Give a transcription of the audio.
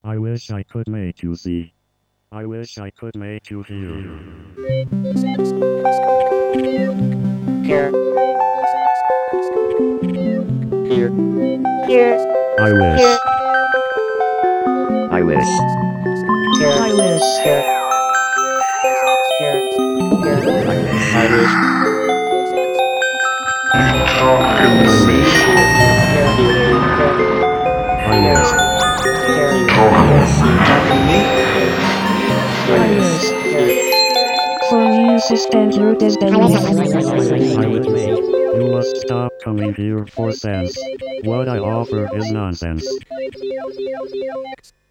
I wish I could make you see. I wish I could make you hear. Here. Here. Here. I wish. Here. I wish. Here. I wish. Here. Here. Here. I wish. Here. I wish. I wish. For you suspend your disbelief. I wish. You must stop coming here for sense. What I offer is nonsense.